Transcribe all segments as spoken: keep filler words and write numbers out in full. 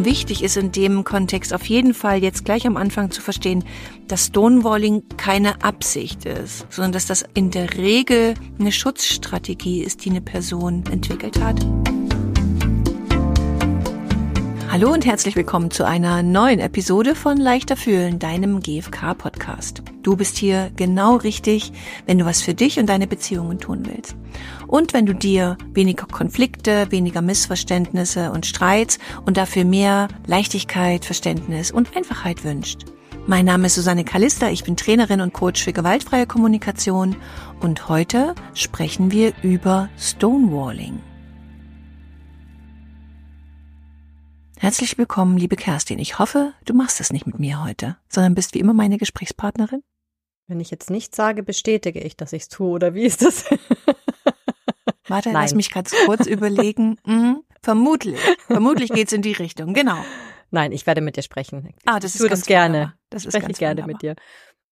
Und wichtig ist in dem Kontext auf jeden Fall jetzt gleich am Anfang zu verstehen, dass Stonewalling keine Absicht ist, sondern dass das in der Regel eine Schutzstrategie ist, die eine Person entwickelt hat. Hallo und herzlich willkommen zu einer neuen Episode von Leichter Fühlen, deinem G F K-Podcast. Du bist hier genau richtig, wenn du was für dich und deine Beziehungen tun willst. Und wenn du dir weniger Konflikte, weniger Missverständnisse und Streits und dafür mehr Leichtigkeit, Verständnis und Einfachheit wünschst. Mein Name ist Susanne Kalister, ich bin Trainerin und Coach für gewaltfreie Kommunikation und heute sprechen wir über Stonewalling. Herzlich willkommen, liebe Kerstin. Ich hoffe, du machst es nicht mit mir heute, sondern bist wie immer meine Gesprächspartnerin. Wenn ich jetzt nichts sage, bestätige ich, dass ich es tue, oder wie ist das? Warte, Nein. Lass mich ganz kurz überlegen. Mhm, vermutlich. Vermutlich geht's in die Richtung, genau. Nein, ich werde mit dir sprechen. Ah, das ich tue ist ganz das gerne. wunderbar. Das ist spreche ganz gerne wunderbar. mit dir.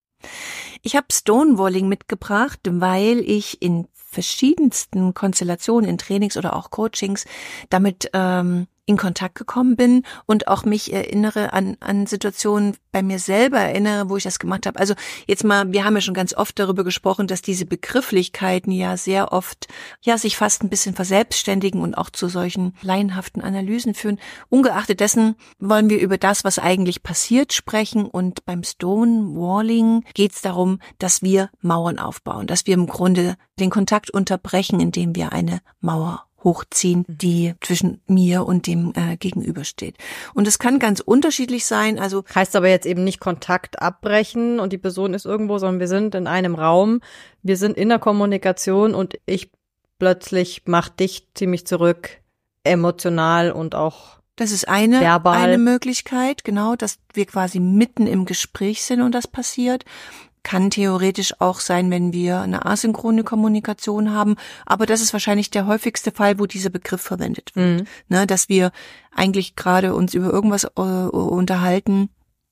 Ich habe Stonewalling mitgebracht, weil ich in verschiedensten Konstellationen, in Trainings oder auch Coachings damit ähm, in Kontakt gekommen bin und auch mich erinnere an an Situationen bei mir selber erinnere, wo ich das gemacht habe. Also jetzt mal, wir haben ja schon ganz oft darüber gesprochen, dass diese Begrifflichkeiten ja sehr oft ja sich fast ein bisschen verselbstständigen und auch zu solchen laienhaften Analysen führen. Ungeachtet dessen wollen wir über das, was eigentlich passiert, sprechen, und beim Stonewalling geht es darum, dass wir Mauern aufbauen, dass wir im Grunde den Kontakt unterbrechen, indem wir eine Mauer hochziehen, die zwischen mir und dem äh, Gegenüber steht. Und es kann ganz unterschiedlich sein. Also Heißt aber jetzt eben nicht Kontakt abbrechen und die Person ist irgendwo, sondern wir sind in einem Raum, wir sind in der Kommunikation und ich plötzlich mach dich ziemlich zurück, emotional und auch das ist eine, verbal. eine Möglichkeit, genau, dass wir quasi mitten im Gespräch sind und das passiert. Kann theoretisch auch sein, wenn wir eine asynchrone Kommunikation haben, aber das ist wahrscheinlich der häufigste Fall, wo dieser Begriff verwendet wird, Mhm. ne, dass wir eigentlich gerade uns über irgendwas äh, unterhalten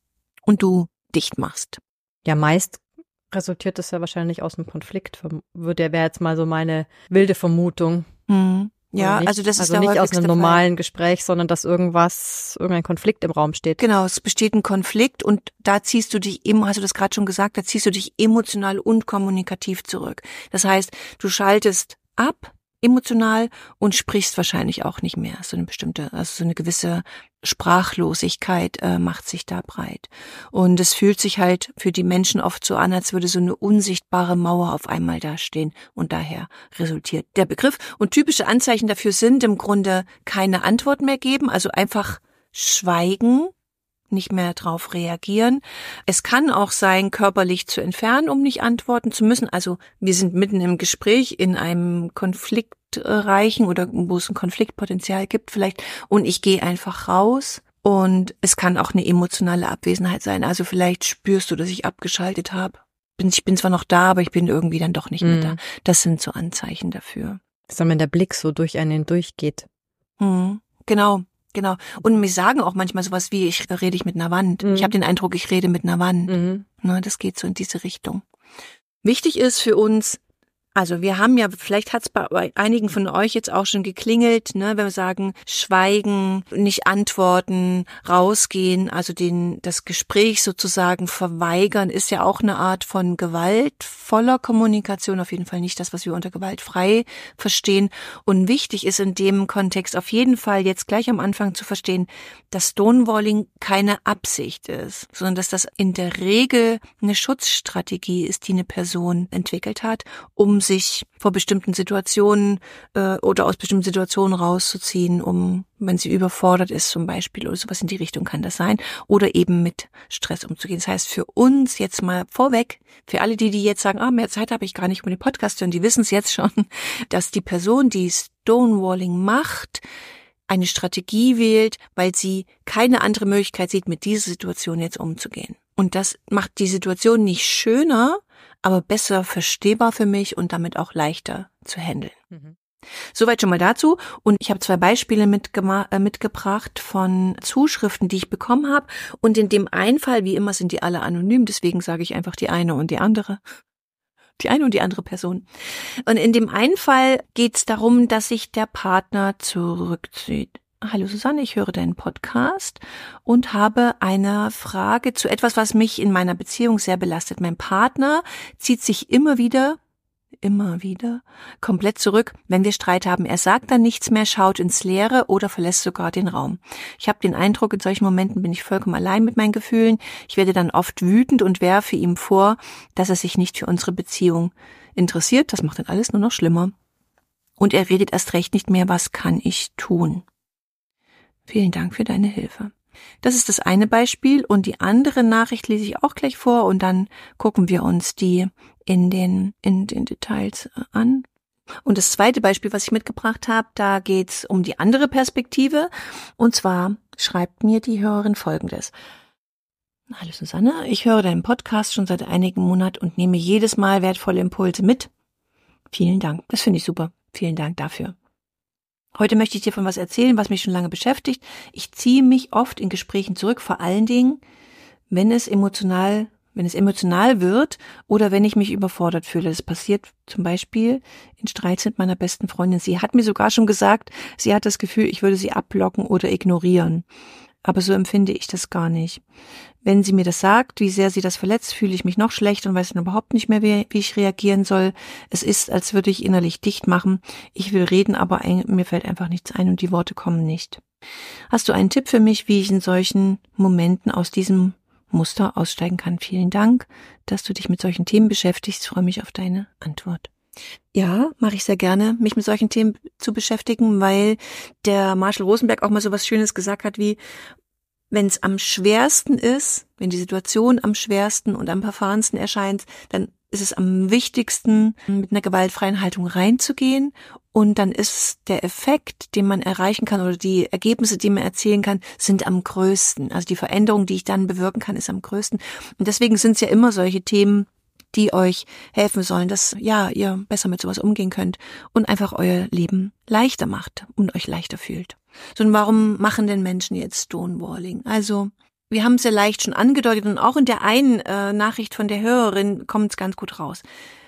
und du dicht machst. Ja, meist resultiert das ja wahrscheinlich aus einem Konflikt. Der wäre jetzt mal so meine wilde Vermutung. Mhm. Ja, nicht, also das ist also der nicht aus häufigste einem Fall. normalen Gespräch, sondern dass irgendwas, irgendein Konflikt im Raum steht. Genau, es besteht ein Konflikt und da ziehst du dich, eben, hast du das gerade schon gesagt, da ziehst du dich emotional und kommunikativ zurück. Das heißt, du schaltest ab emotional und sprichst wahrscheinlich auch nicht mehr. So eine bestimmte, also so eine gewisse Sprachlosigkeit äh, macht sich da breit. Und es fühlt sich halt für die Menschen oft so an, als würde so eine unsichtbare Mauer auf einmal dastehen. Und daher resultiert der Begriff. Und typische Anzeichen dafür sind im Grunde keine Antwort mehr geben, also einfach schweigen, nicht mehr drauf reagieren. Es kann auch sein, körperlich zu entfernen, um nicht antworten zu müssen. Also wir sind mitten im Gespräch in einem konfliktreichen oder wo es ein Konfliktpotenzial gibt vielleicht, und ich gehe einfach raus. Und es kann auch eine emotionale Abwesenheit sein. Also vielleicht spürst du, dass ich abgeschaltet habe. Ich bin zwar noch da, aber ich bin irgendwie dann doch nicht mehr Mhm. da. Das sind so Anzeichen dafür. Dass dann, wenn der Blick so durch einen durchgeht. Mhm. Genau. Genau. Und mir sagen auch manchmal sowas wie, ich rede ich mit einer Wand. Mhm. Ich habe den Eindruck, ich rede mit einer Wand. Mhm. Ne, das geht so in diese Richtung. Wichtig ist für uns, also wir haben ja, vielleicht hat es bei einigen von euch jetzt auch schon geklingelt, ne, wenn wir sagen, schweigen, nicht antworten, rausgehen, also den das Gespräch sozusagen verweigern, ist ja auch eine Art von gewaltvoller Kommunikation, auf jeden Fall nicht das, was wir unter gewaltfrei verstehen. Und wichtig ist in dem Kontext auf jeden Fall jetzt gleich am Anfang zu verstehen, dass Stonewalling keine Absicht ist, sondern dass das in der Regel eine Schutzstrategie ist, die eine Person entwickelt hat, um sich vor bestimmten Situationen äh, oder aus bestimmten Situationen rauszuziehen, um, wenn sie überfordert ist zum Beispiel oder sowas in die Richtung kann das sein, oder eben mit Stress umzugehen. Das heißt, für uns jetzt mal vorweg, für alle die, die jetzt sagen, ah, mehr Zeit habe ich gar nicht, um den Podcast zu hören, die wissen es jetzt schon, dass die Person, die Stonewalling macht, eine Strategie wählt, weil sie keine andere Möglichkeit sieht, mit dieser Situation jetzt umzugehen. Und das macht die Situation nicht schöner, aber besser verstehbar für mich und damit auch leichter zu handeln. Mhm. Soweit schon mal dazu. Und ich habe zwei Beispiele mitgema- äh, mitgebracht von Zuschriften, die ich bekommen habe. Und in dem einen Fall, wie immer, sind die alle anonym. Deswegen sage ich einfach die eine und die andere. Die eine und die andere Person. Und in dem einen Fall geht es darum, dass sich der Partner zurückzieht. Hallo Susanne, ich höre deinen Podcast und habe eine Frage zu etwas, was mich in meiner Beziehung sehr belastet. Mein Partner zieht sich immer wieder, immer wieder komplett zurück, wenn wir Streit haben. Er sagt dann nichts mehr, schaut ins Leere oder verlässt sogar den Raum. Ich habe den Eindruck, in solchen Momenten bin ich vollkommen allein mit meinen Gefühlen. Ich werde dann oft wütend und werfe ihm vor, dass er sich nicht für unsere Beziehung interessiert. Das macht dann alles nur noch schlimmer. Und er redet erst recht nicht mehr, was kann ich tun? Vielen Dank für deine Hilfe. Das ist das eine Beispiel und die andere Nachricht lese ich auch gleich vor und dann gucken wir uns die in den, in den Details an. Und das zweite Beispiel, was ich mitgebracht habe, da geht's um die andere Perspektive und zwar schreibt mir die Hörerin Folgendes. Hallo Susanne, ich höre deinen Podcast schon seit einigen Monaten und nehme jedes Mal wertvolle Impulse mit. Vielen Dank, das finde ich super. Vielen Dank dafür. Heute möchte ich dir von was erzählen, was mich schon lange beschäftigt. Ich ziehe mich oft in Gesprächen zurück, vor allen Dingen, wenn es emotional, wenn es emotional wird oder wenn ich mich überfordert fühle. Das passiert zum Beispiel in Streits mit meiner besten Freundin. Sie hat mir sogar schon gesagt, sie hat das Gefühl, ich würde sie abblocken oder ignorieren. Aber so empfinde ich das gar nicht. Wenn sie mir das sagt, wie sehr sie das verletzt, fühle ich mich noch schlecht und weiß dann überhaupt nicht mehr, wie, wie ich reagieren soll. Es ist, als würde ich innerlich dicht machen. Ich will reden, aber ein, mir fällt einfach nichts ein und die Worte kommen nicht. Hast du einen Tipp für mich, wie ich in solchen Momenten aus diesem Muster aussteigen kann? Vielen Dank, dass du dich mit solchen Themen beschäftigst. Ich freue mich auf deine Antwort. Ja, mache ich sehr gerne, mich mit solchen Themen zu beschäftigen, weil der Marshall Rosenberg auch mal so was Schönes gesagt hat wie, wenn es am schwersten ist, wenn die Situation am schwersten und am verfahrensten erscheint, dann ist es am wichtigsten, mit einer gewaltfreien Haltung reinzugehen und dann ist der Effekt, den man erreichen kann oder die Ergebnisse, die man erzielen kann, sind am größten. Also die Veränderung, die ich dann bewirken kann, ist am größten. Und deswegen sind es ja immer solche Themen, die euch helfen sollen, dass ja ihr besser mit sowas umgehen könnt und einfach euer Leben leichter macht und euch leichter fühlt. So, und warum machen denn Menschen jetzt Stonewalling? Also wir haben es ja leicht schon angedeutet und auch in der einen äh, Nachricht von der Hörerin kommt es ganz gut raus.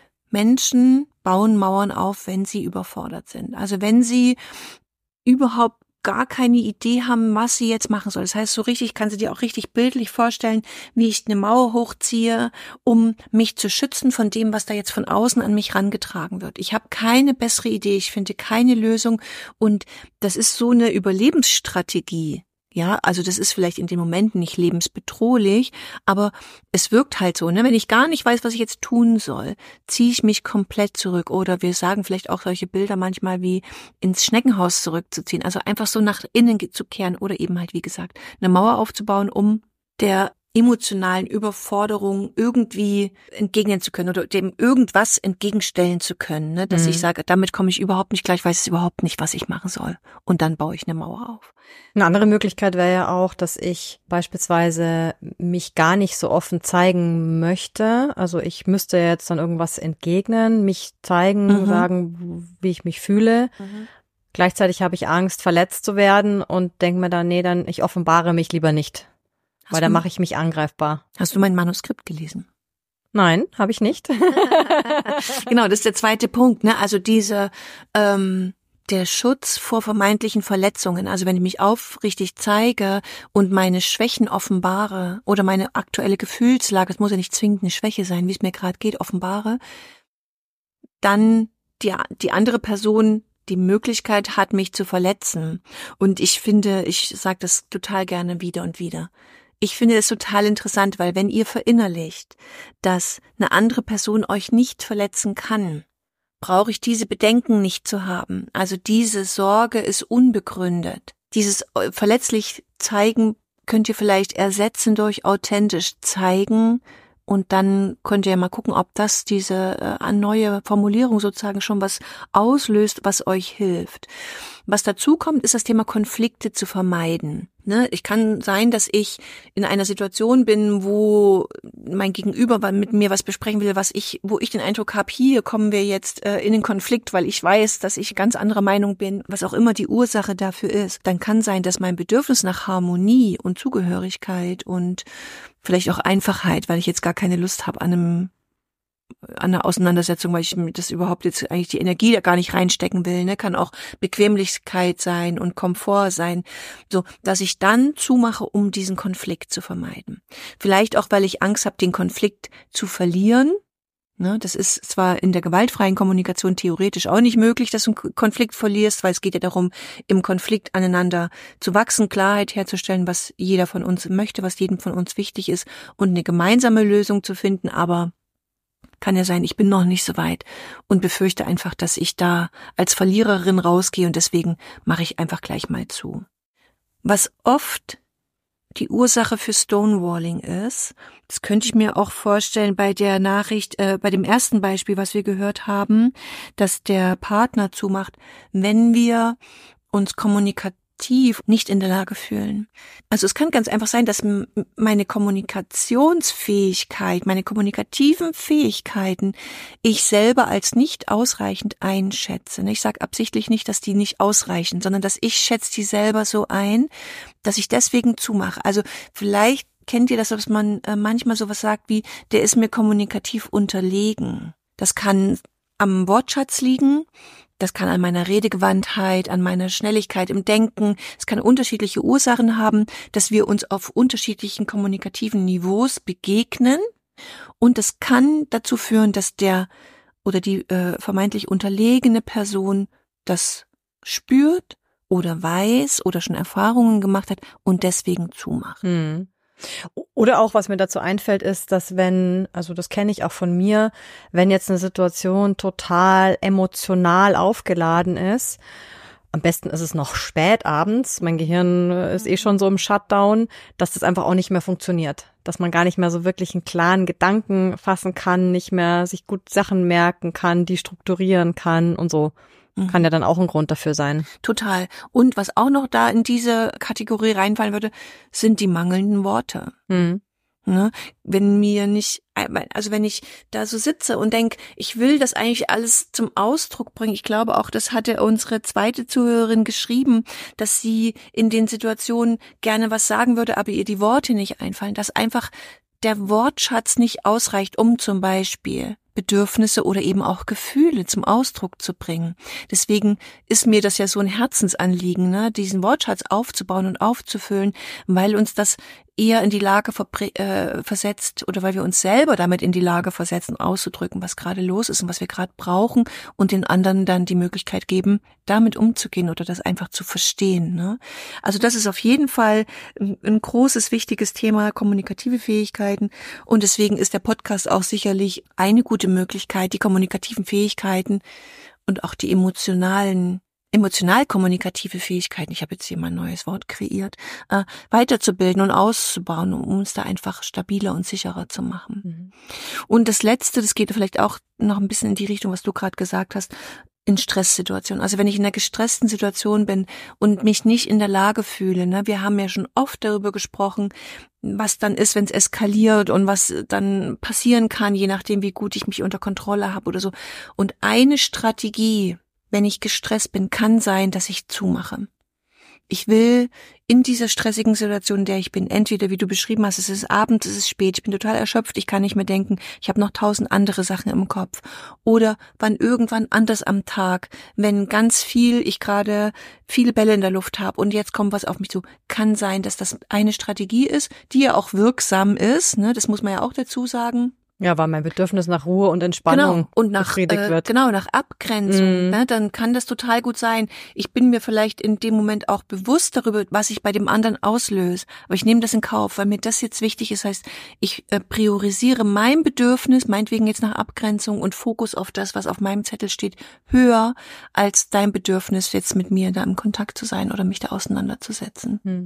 Menschen bauen Mauern auf, wenn sie überfordert sind. Also wenn sie überhaupt gar keine Idee haben, was sie jetzt machen soll. Das heißt, so richtig, kannst du dir auch richtig bildlich vorstellen, wie ich eine Mauer hochziehe, um mich zu schützen von dem, was da jetzt von außen an mich rangetragen wird. Ich habe keine bessere Idee, ich finde keine Lösung und das ist so eine Überlebensstrategie. Ja, also das ist vielleicht in dem Moment nicht lebensbedrohlich, aber es wirkt halt so, ne? Wenn ich gar nicht weiß, was ich jetzt tun soll, ziehe ich mich komplett zurück. Oder wir sagen vielleicht auch solche Bilder manchmal wie ins Schneckenhaus zurückzuziehen. Also einfach so nach innen zu kehren oder eben halt, wie gesagt, eine Mauer aufzubauen, um der emotionalen Überforderung irgendwie entgegnen zu können oder dem irgendwas entgegenstellen zu können, ne? Dass mhm. ich sage, damit komme ich überhaupt nicht klar, ich weiß überhaupt nicht, was ich machen soll. Und dann baue ich eine Mauer auf. Eine andere Möglichkeit wäre ja auch, dass ich beispielsweise mich gar nicht so offen zeigen möchte. Also ich müsste jetzt dann irgendwas entgegnen, mich zeigen, mhm. sagen, wie ich mich fühle. Mhm. Gleichzeitig habe ich Angst, verletzt zu werden und denke mir dann, nee, dann ich offenbare mich lieber nicht. Weil dann mache ich mich angreifbar. Hast du mein Manuskript gelesen? Nein, habe ich nicht. Genau, das ist der zweite Punkt, ne? Also diese ähm, der Schutz vor vermeintlichen Verletzungen. Also wenn ich mich aufrichtig zeige und meine Schwächen offenbare oder meine aktuelle Gefühlslage, es muss ja nicht zwingend eine Schwäche sein, wie es mir gerade geht, offenbare, dann die die andere Person die Möglichkeit hat, mich zu verletzen. Und ich finde, ich sage das total gerne wieder und wieder. Ich finde es total interessant, weil wenn ihr verinnerlicht, dass eine andere Person euch nicht verletzen kann, brauche ich diese Bedenken nicht zu haben. Also diese Sorge ist unbegründet. Dieses verletzlich zeigen könnt ihr vielleicht ersetzen durch authentisch zeigen und dann könnt ihr ja mal gucken, ob das diese äh, neue Formulierung sozusagen schon was auslöst, was euch hilft. Was dazu kommt, ist das Thema Konflikte zu vermeiden. Ne? Ich kann sein, dass ich in einer Situation bin, wo mein Gegenüber mit mir was besprechen will, was ich, wo ich den Eindruck habe, hier kommen wir jetzt äh, in den Konflikt, weil ich weiß, dass ich ganz anderer Meinung bin, was auch immer die Ursache dafür ist. Dann kann sein, dass mein Bedürfnis nach Harmonie und Zugehörigkeit und vielleicht auch Einfachheit, weil ich jetzt gar keine Lust habe, an einem an der Auseinandersetzung, weil ich das überhaupt jetzt eigentlich die Energie da gar nicht reinstecken will, ne, kann auch Bequemlichkeit sein und Komfort sein, so, dass ich dann zumache, um diesen Konflikt zu vermeiden. Vielleicht auch, weil ich Angst habe, den Konflikt zu verlieren. Ne, das ist zwar in der gewaltfreien Kommunikation theoretisch auch nicht möglich, dass du einen Konflikt verlierst, weil es geht ja darum, im Konflikt aneinander zu wachsen, Klarheit herzustellen, was jeder von uns möchte, was jedem von uns wichtig ist und eine gemeinsame Lösung zu finden, aber kann ja sein, ich bin noch nicht so weit und befürchte einfach, dass ich da als Verliererin rausgehe und deswegen mache ich einfach gleich mal zu. Was oft die Ursache für Stonewalling ist, das könnte ich mir auch vorstellen bei der Nachricht, äh, bei dem ersten Beispiel, was wir gehört haben, dass der Partner zumacht, wenn wir uns kommunikativ nicht in der Lage fühlen. Also es kann ganz einfach sein, dass meine Kommunikationsfähigkeit, meine kommunikativen Fähigkeiten ich selber als nicht ausreichend einschätze. Ich sage absichtlich nicht, dass die nicht ausreichen, sondern dass ich schätze die selber so ein, dass ich deswegen zumache. Also vielleicht kennt ihr das, dass man manchmal sowas sagt wie, der ist mir kommunikativ unterlegen. Das kann am Wortschatz liegen. Das kann an meiner Redegewandtheit, an meiner Schnelligkeit im Denken, es kann unterschiedliche Ursachen haben, dass wir uns auf unterschiedlichen kommunikativen Niveaus begegnen und das kann dazu führen, dass der oder die äh, vermeintlich unterlegene Person das spürt oder weiß oder schon Erfahrungen gemacht hat und deswegen zumacht. Hm. Oder auch, was mir dazu einfällt, ist, dass wenn, also das kenne ich auch von mir, wenn jetzt eine Situation total emotional aufgeladen ist, am besten ist es noch spät abends, mein Gehirn ist eh schon so im Shutdown, dass das einfach auch nicht mehr funktioniert. Dass man gar nicht mehr so wirklich einen klaren Gedanken fassen kann, nicht mehr sich gut Sachen merken kann, die strukturieren kann und so. Kann ja dann auch ein Grund dafür sein. Total. Und was auch noch da in diese Kategorie reinfallen würde, sind die mangelnden Worte. Mhm. Ne? Wenn mir nicht, also wenn ich da so sitze und denke, ich will das eigentlich alles zum Ausdruck bringen. Ich glaube auch, das hatte unsere zweite Zuhörerin geschrieben, dass sie in den Situationen gerne was sagen würde, aber ihr die Worte nicht einfallen, dass einfach der Wortschatz nicht ausreicht, um zum Beispiel Bedürfnisse oder eben auch Gefühle zum Ausdruck zu bringen. Deswegen ist mir das ja so ein Herzensanliegen, ne, diesen Wortschatz aufzubauen und aufzufüllen, weil uns das eher in die Lage verbre- äh, versetzt oder weil wir uns selber damit in die Lage versetzen, auszudrücken, was gerade los ist und was wir gerade brauchen und den anderen dann die Möglichkeit geben, damit umzugehen oder das einfach zu verstehen. Ne? Also das ist auf jeden Fall ein, ein großes, wichtiges Thema, kommunikative Fähigkeiten und deswegen ist der Podcast auch sicherlich eine gute Möglichkeit, die kommunikativen Fähigkeiten und auch die emotionalen emotional-kommunikative Fähigkeiten, ich habe jetzt hier mal ein neues Wort kreiert, äh, weiterzubilden und auszubauen, um uns da einfach stabiler und sicherer zu machen. Mhm. Und das Letzte, das geht vielleicht auch noch ein bisschen in die Richtung, was du gerade gesagt hast, in Stresssituationen. Also wenn ich in einer gestressten Situation bin und mich nicht in der Lage fühle, ne, wir haben ja schon oft darüber gesprochen, was dann ist, wenn es eskaliert und was dann passieren kann, je nachdem, wie gut ich mich unter Kontrolle habe oder so. Und eine Strategie, wenn ich gestresst bin, kann sein, dass ich zumache. Ich will in dieser stressigen Situation, in der ich bin, entweder, wie du beschrieben hast, es ist Abend, es ist spät, ich bin total erschöpft, ich kann nicht mehr denken, ich habe noch tausend andere Sachen im Kopf. Oder wann irgendwann anders am Tag, wenn ganz viel, ich gerade viele Bälle in der Luft habe und jetzt kommt was auf mich zu, kann sein, dass das eine Strategie ist, die ja auch wirksam ist, ne? Das muss man ja auch dazu sagen. Ja, weil mein Bedürfnis nach Ruhe und Entspannung genau. und nach, befriedigt äh, wird. Genau, nach Abgrenzung. Mm. Ne, dann kann das total gut sein. Ich bin mir vielleicht in dem Moment auch bewusst darüber, was ich bei dem anderen auslöse. Aber ich nehme das in Kauf, weil mir das jetzt wichtig ist. Heißt, ich äh, priorisiere mein Bedürfnis, meinetwegen jetzt nach Abgrenzung und Fokus auf das, was auf meinem Zettel steht, höher als dein Bedürfnis, jetzt mit mir da im Kontakt zu sein oder mich da auseinanderzusetzen. Mm.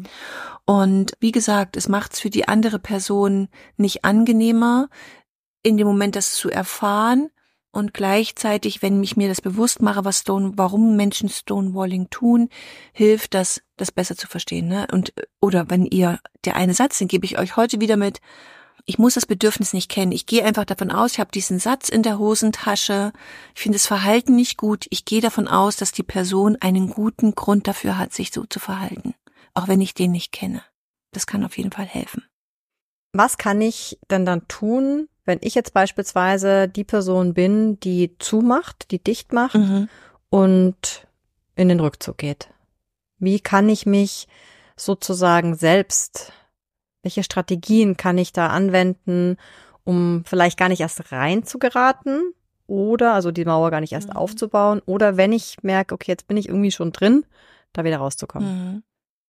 Und wie gesagt, es macht es für die andere Person nicht angenehmer, in dem Moment das zu erfahren und gleichzeitig, wenn ich mir das bewusst mache, was Stone, warum Menschen Stonewalling tun, hilft das, das besser zu verstehen, ne? Und, oder wenn ihr, der eine Satz, den gebe ich euch heute wieder mit, ich muss das Bedürfnis nicht kennen. Ich gehe einfach davon aus, ich habe diesen Satz in der Hosentasche, ich finde das Verhalten nicht gut, ich gehe davon aus, dass die Person einen guten Grund dafür hat, sich so zu verhalten, auch wenn ich den nicht kenne. Das kann auf jeden Fall helfen. Was kann ich denn dann tun, wenn ich jetzt beispielsweise die Person bin, die zumacht, die dicht macht mhm. und in den Rückzug geht? Wie kann ich mich sozusagen selbst, welche Strategien kann ich da anwenden, um vielleicht gar nicht erst rein zu geraten oder also die Mauer gar nicht erst mhm. aufzubauen oder wenn ich merke, okay, jetzt bin ich irgendwie schon drin, da wieder rauszukommen? Mhm.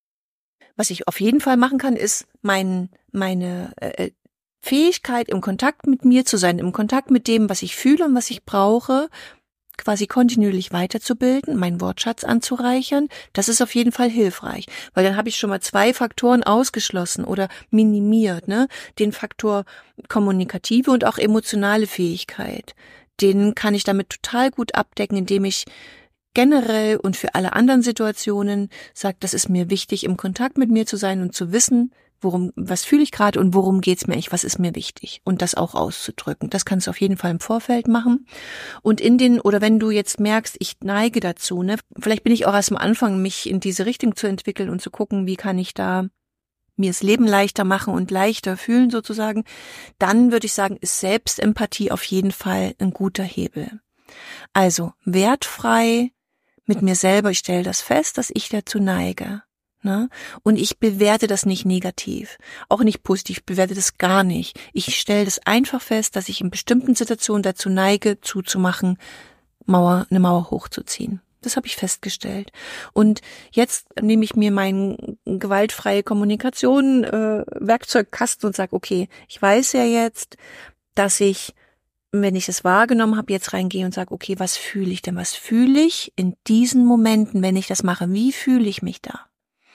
Was ich auf jeden Fall machen kann, ist mein, meine äh, Fähigkeit, im Kontakt mit mir zu sein, im Kontakt mit dem, was ich fühle und was ich brauche, quasi kontinuierlich weiterzubilden, meinen Wortschatz anzureichern. Das ist auf jeden Fall hilfreich, weil dann habe ich schon mal zwei Faktoren ausgeschlossen oder minimiert, ne? Den Faktor kommunikative und auch emotionale Fähigkeit. Den kann ich damit total gut abdecken, indem ich generell und für alle anderen Situationen sage, das ist mir wichtig, im Kontakt mit mir zu sein und zu wissen, worum, was fühle ich gerade und worum geht's mir eigentlich, was ist mir wichtig und das auch auszudrücken. Das kannst du auf jeden Fall im Vorfeld machen. Und in den, oder wenn du jetzt merkst, ich neige dazu, ne, vielleicht bin ich auch erst am Anfang, mich in diese Richtung zu entwickeln und zu gucken, wie kann ich da mir das Leben leichter machen und leichter fühlen sozusagen, dann würde ich sagen, ist Selbstempathie auf jeden Fall ein guter Hebel. Also wertfrei mit mir selber, ich stelle das fest, dass ich dazu neige. Ne? Und ich bewerte das nicht negativ, auch nicht positiv, ich bewerte das gar nicht. Ich stelle das einfach fest, dass ich in bestimmten Situationen dazu neige, zuzumachen, Mauer, eine Mauer hochzuziehen. Das habe ich festgestellt. Und jetzt nehme ich mir meinen gewaltfreie Kommunikation äh, Werkzeugkasten und sage, okay, ich weiß ja jetzt, dass ich, wenn ich es wahrgenommen habe, jetzt reingehe und sage, okay, was fühle ich denn? Was fühle ich in diesen Momenten, wenn ich das mache? Wie fühle ich mich da?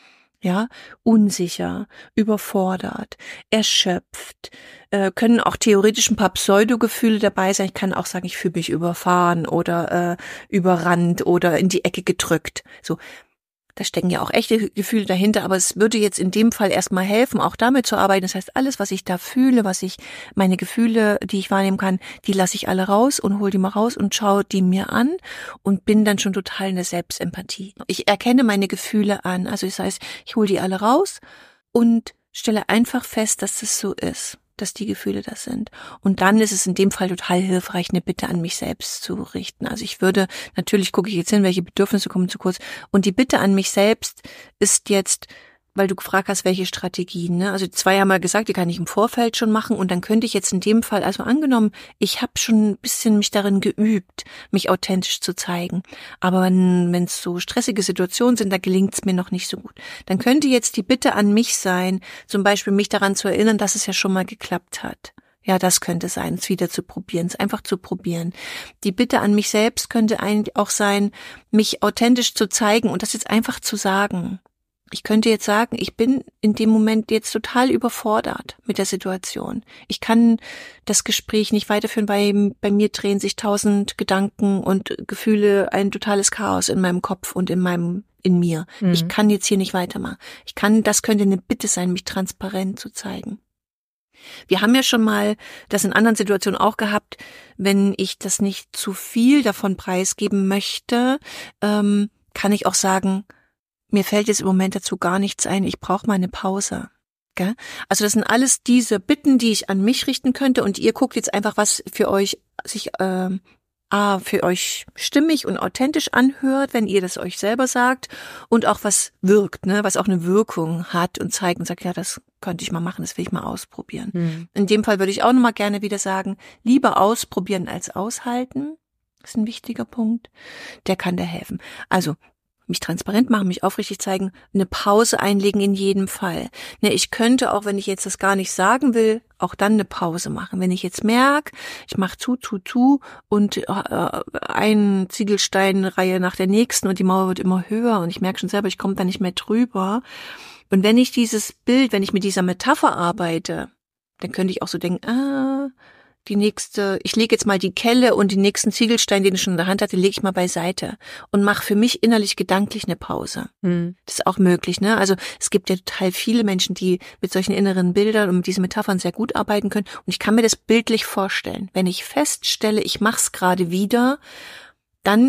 Ja, unsicher, überfordert, erschöpft, äh, können auch theoretisch ein paar Pseudogefühle dabei sein. Ich kann auch sagen, ich fühle mich überfahren oder äh, überrannt oder in die Ecke gedrückt. So, da stecken ja auch echte Gefühle dahinter, aber es würde jetzt in dem Fall erstmal helfen, auch damit zu arbeiten. Das heißt, alles, was ich da fühle, was ich, meine Gefühle, die ich wahrnehmen kann, die lasse ich alle raus und hole die mal raus und schaue die mir an und bin dann schon total in der Selbstempathie. Ich erkenne meine Gefühle an, also das heißt, ich hole die alle raus und stelle einfach fest, dass das so ist, dass die Gefühle das sind. Und dann ist es in dem Fall total hilfreich, eine Bitte an mich selbst zu richten. Also ich würde, natürlich gucke ich jetzt hin, welche Bedürfnisse kommen zu kurz. Und die Bitte an mich selbst ist jetzt, weil du gefragt hast, welche Strategien, ne? Also zwei haben wir gesagt, die kann ich im Vorfeld schon machen und dann könnte ich jetzt in dem Fall, also angenommen, ich habe schon ein bisschen mich darin geübt, mich authentisch zu zeigen, aber wenn es so stressige Situationen sind, da gelingt es mir noch nicht so gut. Dann könnte jetzt die Bitte an mich sein, zum Beispiel mich daran zu erinnern, dass es ja schon mal geklappt hat. Ja, das könnte sein, es wieder zu probieren, es einfach zu probieren. Die Bitte an mich selbst könnte eigentlich auch sein, mich authentisch zu zeigen und das jetzt einfach zu sagen. Ich könnte jetzt sagen, ich bin in dem Moment jetzt total überfordert mit der Situation. Ich kann das Gespräch nicht weiterführen, weil bei mir drehen sich tausend Gedanken und Gefühle, ein totales Chaos in meinem Kopf und in meinem, in mir. Mhm. Ich kann jetzt hier nicht weitermachen. Ich kann, das könnte eine Bitte sein, mich transparent zu zeigen. Wir haben ja schon mal das in anderen Situationen auch gehabt, wenn ich das nicht zu viel davon preisgeben möchte, ähm, kann ich auch sagen, mir fällt jetzt im Moment dazu gar nichts ein, ich brauche mal eine Pause. Gell? Also das sind alles diese Bitten, die ich an mich richten könnte und ihr guckt jetzt einfach, was für euch sich äh, ah, für euch stimmig und authentisch anhört, wenn ihr das euch selber sagt und auch was wirkt, ne, was auch eine Wirkung hat und zeigt und sagt, ja, das könnte ich mal machen, das will ich mal ausprobieren. Mhm. In dem Fall würde ich auch nochmal gerne wieder sagen, lieber ausprobieren als aushalten. Das ist ein wichtiger Punkt. Der kann dir helfen. Also mich transparent machen, mich aufrichtig zeigen, eine Pause einlegen in jedem Fall. Ne, ich könnte auch, wenn ich jetzt das gar nicht sagen will, auch dann eine Pause machen. Wenn ich jetzt merke, ich mache zu, zu, zu und äh, ein Ziegelsteinreihe nach der nächsten und die Mauer wird immer höher und ich merke schon selber, ich komme da nicht mehr drüber. Und wenn ich dieses Bild, wenn ich mit dieser Metapher arbeite, dann könnte ich auch so denken, ah, die nächste, ich lege jetzt mal die Kelle und den nächsten Ziegelstein, den ich schon in der Hand hatte, lege ich mal beiseite und mache für mich innerlich gedanklich eine Pause. Mhm. Das ist auch möglich, ne? Also es gibt ja total viele Menschen, die mit solchen inneren Bildern und mit diesen Metaphern sehr gut arbeiten können und ich kann mir das bildlich vorstellen. Wenn ich feststelle, ich mache es gerade wieder, dann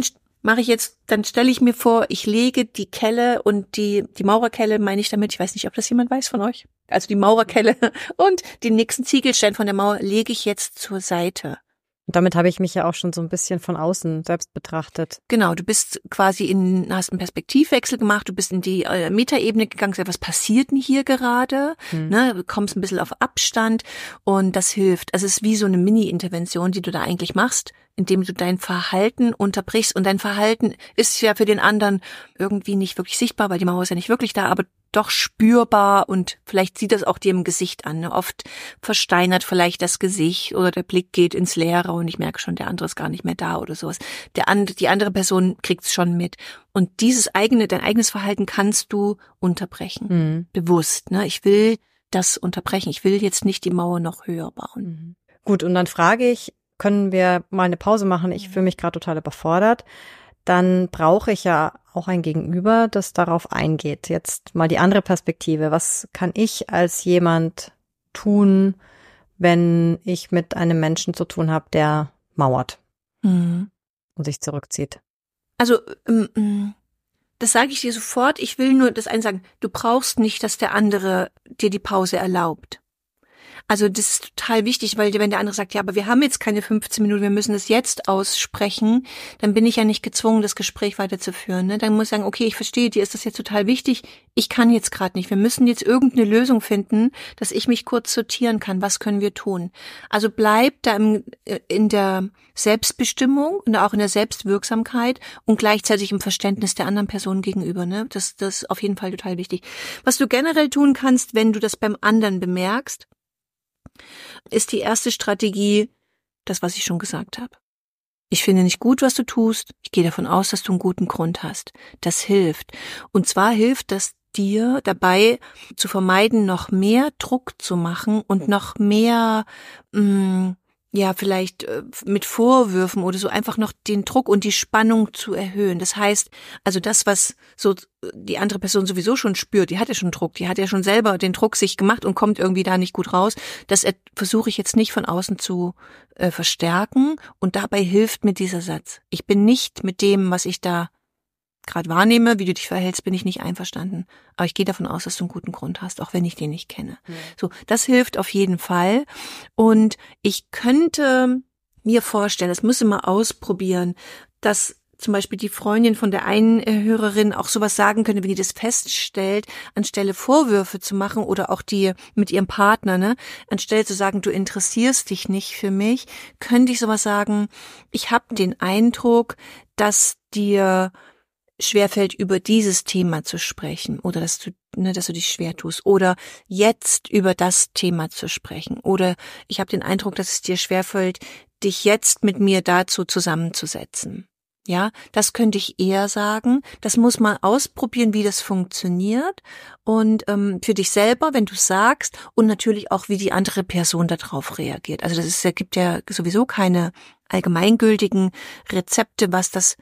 mache ich jetzt, dann stelle ich mir vor, ich lege die Kelle und die, die Maurerkelle meine ich damit, ich weiß nicht, ob das jemand weiß von euch, also die Maurerkelle und den nächsten Ziegelstein von der Mauer lege ich jetzt zur Seite. Und damit habe ich mich ja auch schon so ein bisschen von außen selbst betrachtet. Genau, du bist quasi in, hast einen Perspektivwechsel gemacht, du bist in die äh, Metaebene gegangen, was passiert denn hier gerade? Hm. Ne, du kommst ein bisschen auf Abstand und das hilft. Also es ist wie so eine Mini-Intervention, die du da eigentlich machst, indem du dein Verhalten unterbrichst. Und dein Verhalten ist ja für den anderen irgendwie nicht wirklich sichtbar, weil die Mauer ist ja nicht wirklich da, aber doch spürbar und vielleicht sieht das auch dir im Gesicht an. Oft versteinert vielleicht das Gesicht oder der Blick geht ins Leere und ich merke schon, der andere ist gar nicht mehr da oder sowas. Der and, die andere Person kriegt's schon mit. Und dieses eigene, dein eigenes Verhalten kannst du unterbrechen. Mhm. Bewusst, ne? Ich will das unterbrechen. Ich will jetzt nicht die Mauer noch höher bauen. Mhm. Gut, und dann frage ich, können wir mal eine Pause machen? Ich fühle mich gerade total überfordert. Dann brauche ich ja auch ein Gegenüber, das darauf eingeht. Jetzt mal die andere Perspektive. Was kann ich als jemand tun, wenn ich mit einem Menschen zu tun habe, der mauert mhm. und sich zurückzieht? Also, ähm, das sage ich dir sofort. Ich will nur das eine sagen. Du brauchst nicht, dass der andere dir die Pause erlaubt. Also das ist total wichtig, weil wenn der andere sagt, ja, aber wir haben jetzt keine fünfzehn Minuten, wir müssen es jetzt aussprechen, dann bin ich ja nicht gezwungen, das Gespräch weiterzuführen. Ne? Dann muss ich sagen, okay, ich verstehe, dir ist das jetzt total wichtig, ich kann jetzt gerade nicht. Wir müssen jetzt irgendeine Lösung finden, dass ich mich kurz sortieren kann. Was können wir tun? Also bleib da im, in der Selbstbestimmung und auch in der Selbstwirksamkeit und gleichzeitig im Verständnis der anderen Person gegenüber. Ne? Das, das ist auf jeden Fall total wichtig. Was du generell tun kannst, wenn du das beim anderen bemerkst, ist die erste Strategie das, was ich schon gesagt habe. Ich finde nicht gut, was du tust. Ich gehe davon aus, dass du einen guten Grund hast. Das hilft. Und zwar hilft das dir dabei zu vermeiden, noch mehr Druck zu machen und noch mehr, mh, ja, vielleicht äh, mit Vorwürfen oder so einfach noch den Druck und die Spannung zu erhöhen. Das heißt, also das, was so die andere Person sowieso schon spürt, die hat ja schon Druck, die hat ja schon selber den Druck sich gemacht und kommt irgendwie da nicht gut raus, das versuche ich jetzt nicht von außen zu äh, verstärken und dabei hilft mir dieser Satz. Ich bin nicht mit dem, was ich da gerade wahrnehme, wie du dich verhältst, bin ich nicht einverstanden. Aber ich gehe davon aus, dass du einen guten Grund hast, auch wenn ich den nicht kenne. Ja. So, das hilft auf jeden Fall. Und ich könnte mir vorstellen, das müssen wir mal ausprobieren, dass zum Beispiel die Freundin von der einen Hörerin auch sowas sagen könnte, wenn die das feststellt, anstelle Vorwürfe zu machen oder auch die mit ihrem Partner, ne, anstelle zu sagen, du interessierst dich nicht für mich, könnte ich sowas sagen, ich habe den Eindruck, dass dir schwerfällt, über dieses Thema zu sprechen oder dass du, ne, dass du dich schwer tust oder jetzt über das Thema zu sprechen oder ich habe den Eindruck, dass es dir schwerfällt, dich jetzt mit mir dazu zusammenzusetzen. Ja, das könnte ich eher sagen. Das muss man ausprobieren, wie das funktioniert und ähm, für dich selber, wenn du sagst und natürlich auch, wie die andere Person darauf reagiert. Also das ist, es gibt ja sowieso keine allgemeingültigen Rezepte, was das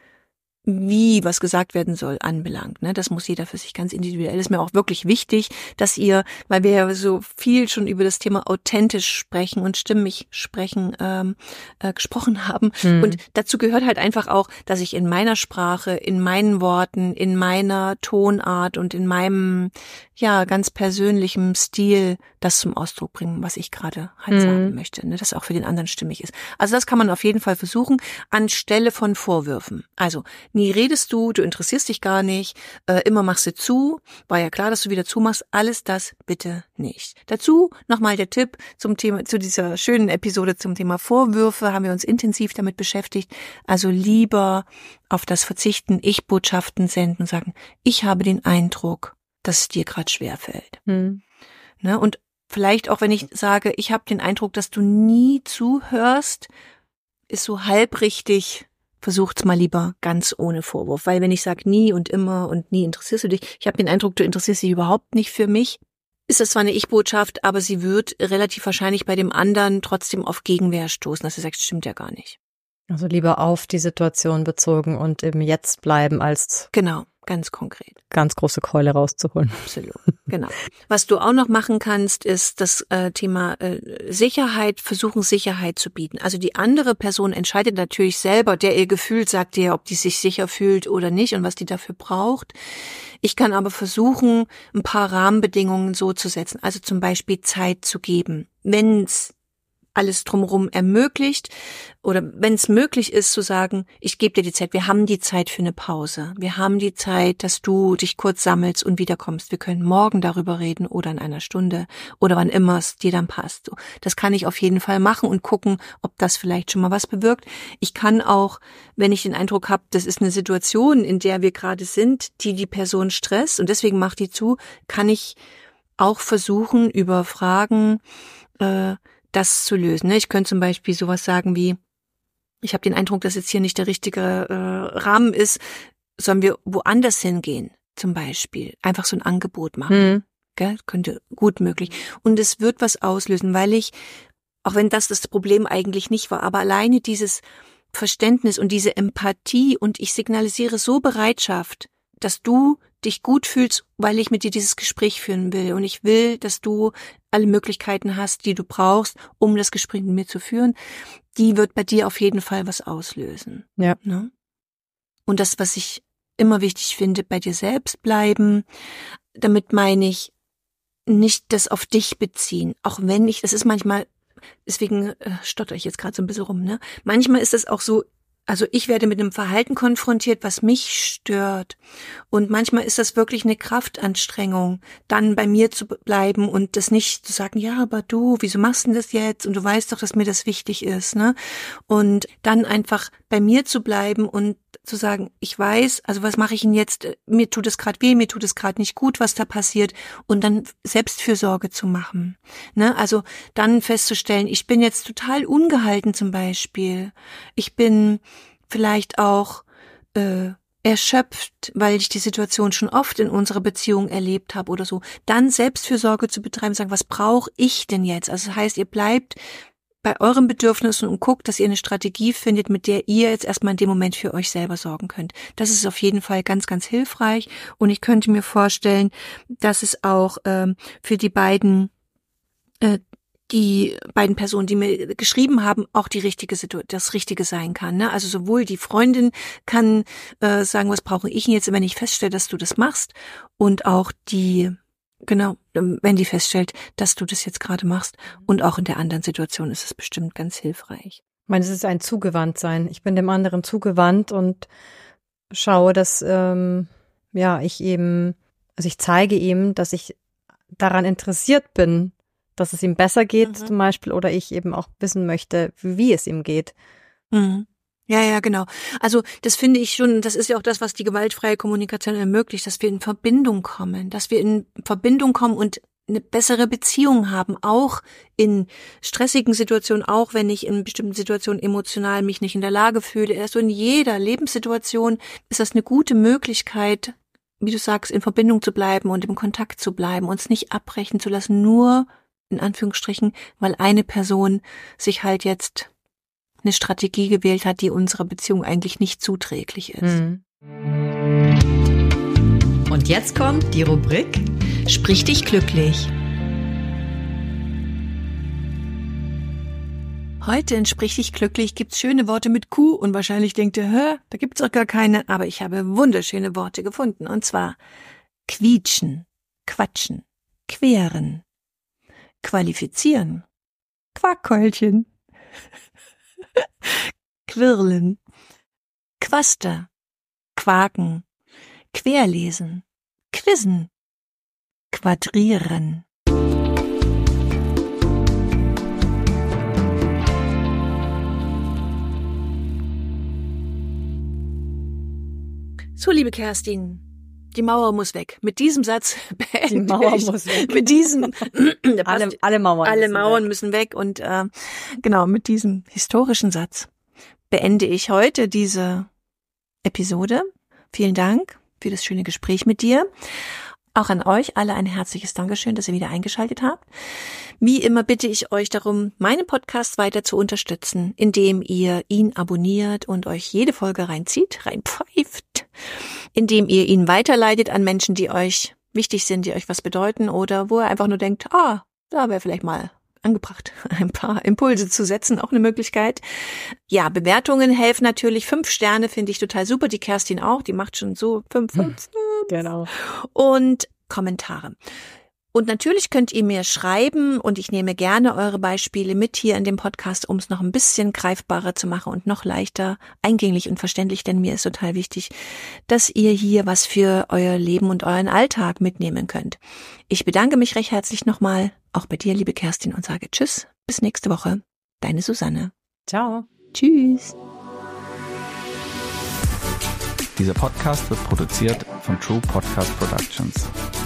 wie was gesagt werden soll, anbelangt. Ne? Das muss jeder für sich ganz individuell. Ist mir auch wirklich wichtig, dass ihr, weil wir ja so viel schon über das Thema authentisch sprechen und stimmig sprechen ähm, äh, gesprochen haben. Hm. Und dazu gehört halt einfach auch, dass ich in meiner Sprache, in meinen Worten, in meiner Tonart und in meinem ja ganz persönlichen Stil das zum Ausdruck bringen, was ich gerade halt hm. sagen möchte, ne? Dass auch für den anderen stimmig ist. Also das kann man auf jeden Fall versuchen, anstelle von Vorwürfen. Also nie redest du, du interessierst dich gar nicht, äh, immer machst du zu, war ja klar, dass du wieder zumachst, alles das bitte nicht. Dazu nochmal der Tipp zum Thema, zu dieser schönen Episode zum Thema Vorwürfe, haben wir uns intensiv damit beschäftigt, also lieber auf das Verzichten, Ich-Botschaften senden und sagen, ich habe den Eindruck, dass es dir gerade schwerfällt. Hm. Ne? Und vielleicht auch, wenn ich sage, ich habe den Eindruck, dass du nie zuhörst, ist so halbrichtig, versucht's mal lieber ganz ohne Vorwurf. Weil wenn ich sage nie und immer und nie interessierst du dich, ich habe den Eindruck, du interessierst dich überhaupt nicht für mich, ist das zwar eine Ich-Botschaft, aber sie wird relativ wahrscheinlich bei dem anderen trotzdem auf Gegenwehr stoßen, dass er sagt, stimmt ja gar nicht. Also lieber auf die Situation bezogen und im Jetzt bleiben als genau. ganz konkret. Ganz große Keule rauszuholen. Absolut, genau. Was du auch noch machen kannst, ist das äh, Thema äh, Sicherheit, versuchen Sicherheit zu bieten. Also die andere Person entscheidet natürlich selber, der ihr Gefühl sagt ihr, ob die sich sicher fühlt oder nicht und was die dafür braucht. Ich kann aber versuchen, ein paar Rahmenbedingungen so zu setzen, also zum Beispiel Zeit zu geben, wenn es alles drumherum ermöglicht oder wenn es möglich ist zu sagen, ich gebe dir die Zeit, wir haben die Zeit für eine Pause, wir haben die Zeit, dass du dich kurz sammelst und wiederkommst, wir können morgen darüber reden oder in einer Stunde oder wann immer es dir dann passt. Das kann ich auf jeden Fall machen und gucken, ob das vielleicht schon mal was bewirkt. Ich kann auch, wenn ich den Eindruck habe, das ist eine Situation, in der wir gerade sind, die die Person stresst und deswegen macht die zu, kann ich auch versuchen, über Fragen äh, das zu lösen. Ich könnte zum Beispiel sowas sagen wie, ich habe den Eindruck, dass jetzt hier nicht der richtige äh, Rahmen ist, sollen wir woanders hingehen, zum Beispiel. Einfach so ein Angebot machen. Mhm. Gell? Könnte gut möglich. Und es wird was auslösen, weil ich, auch wenn das das Problem eigentlich nicht war, aber alleine dieses Verständnis und diese Empathie und ich signalisiere so Bereitschaft, dass du dich gut fühlst, weil ich mit dir dieses Gespräch führen will. Und ich will, dass du alle Möglichkeiten hast, die du brauchst, um das Gespräch mit mir zu führen. Die wird bei dir auf jeden Fall was auslösen. Ja. Ne? Und das, was ich immer wichtig finde, bei dir selbst bleiben. Damit meine ich nicht das auf dich beziehen. Auch wenn ich, das ist manchmal, deswegen äh, stotter ich jetzt gerade so ein bisschen rum, ne? Manchmal ist das auch so, also ich werde mit einem Verhalten konfrontiert, was mich stört. Und manchmal ist das wirklich eine Kraftanstrengung, dann bei mir zu bleiben und das nicht zu sagen, ja, aber du, wieso machst du denn das jetzt? Und du weißt doch, dass mir das wichtig ist, ne? Und dann einfach bei mir zu bleiben und zu sagen, ich weiß, also was mache ich denn jetzt? Mir tut es gerade weh, mir tut es gerade nicht gut, was da passiert. Und dann Selbstfürsorge zu machen, ne? Also dann festzustellen, ich bin jetzt total ungehalten zum Beispiel. Ich bin vielleicht auch äh, erschöpft, weil ich die Situation schon oft in unserer Beziehung erlebt habe oder so. Dann Selbstfürsorge zu betreiben, sagen, was brauche ich denn jetzt? Also das heißt, ihr bleibt bei euren Bedürfnissen und guckt, dass ihr eine Strategie findet, mit der ihr jetzt erstmal in dem Moment für euch selber sorgen könnt. Das ist auf jeden Fall ganz, ganz hilfreich. Und ich könnte mir vorstellen, dass es auch ähm, für die beiden äh, die beiden Personen, die mir geschrieben haben, auch die richtige Situation, das Richtige sein kann. Ne? Also sowohl die Freundin kann äh, sagen, was brauche ich denn jetzt, wenn ich feststelle, dass du das machst, und auch die, genau, wenn die feststellt, dass du das jetzt gerade machst. Und auch in der anderen Situation ist es bestimmt ganz hilfreich. Ich meine, es ist ein Zugewandtsein. Ich bin dem anderen zugewandt und schaue, dass ähm, ja ich eben, also ich zeige ihm, dass ich daran interessiert bin, dass es ihm besser geht, mhm. zum Beispiel, oder ich eben auch wissen möchte, wie es ihm geht. Mhm. Ja, ja, genau. Also das finde ich schon, das ist ja auch das, was die gewaltfreie Kommunikation ermöglicht, dass wir in Verbindung kommen, dass wir in Verbindung kommen und eine bessere Beziehung haben, auch in stressigen Situationen, auch wenn ich in bestimmten Situationen emotional mich nicht in der Lage fühle. Also in jeder Lebenssituation ist das eine gute Möglichkeit, wie du sagst, in Verbindung zu bleiben und im Kontakt zu bleiben, uns nicht abbrechen zu lassen, nur in Anführungsstrichen, weil eine Person sich halt jetzt eine Strategie gewählt hat, die unserer Beziehung eigentlich nicht zuträglich ist. Mhm. Und jetzt kommt die Rubrik Sprich dich glücklich. Heute in Sprich dich glücklich gibt's schöne Worte mit Q und wahrscheinlich denkt ihr, hä, da gibt's doch gar keine, aber ich habe wunderschöne Worte gefunden, und zwar quietschen, quatschen, queren, qualifizieren, Quackkeulchen, quirlen, Quaster, quaken, querlesen, quizzen, quadrieren. So, liebe Kerstin, die Mauer muss weg. Mit diesem Satz beende Die Mauer ich, muss weg. Mit diesem, alle, alle Mauern, alle müssen, Mauern weg. müssen weg. Und äh, genau, mit diesem historischen Satz beende ich heute diese Episode. Vielen Dank für das schöne Gespräch mit dir. Auch an euch alle ein herzliches Dankeschön, dass ihr wieder eingeschaltet habt. Wie immer bitte ich euch darum, meinen Podcast weiter zu unterstützen, indem ihr ihn abonniert und euch jede Folge reinzieht, reinpfeift. indem ihr ihn weiterleitet an Menschen, die euch wichtig sind, die euch was bedeuten oder wo ihr einfach nur denkt, ah, da wäre vielleicht mal angebracht, ein paar Impulse zu setzen, auch eine Möglichkeit. Ja, Bewertungen helfen natürlich. Fünf Sterne finde ich total super. Die Kerstin auch, die macht schon so fünf, fünf. Genau. Und Kommentare. Und natürlich könnt ihr mir schreiben und ich nehme gerne eure Beispiele mit hier in dem Podcast, um es noch ein bisschen greifbarer zu machen und noch leichter, eingänglich und verständlich, denn mir ist total wichtig, dass ihr hier was für euer Leben und euren Alltag mitnehmen könnt. Ich bedanke mich recht herzlich nochmal, auch bei dir, liebe Kerstin, und sage Tschüss, bis nächste Woche. Deine Susanne. Ciao. Tschüss. Dieser Podcast wird produziert von True Podcast Productions.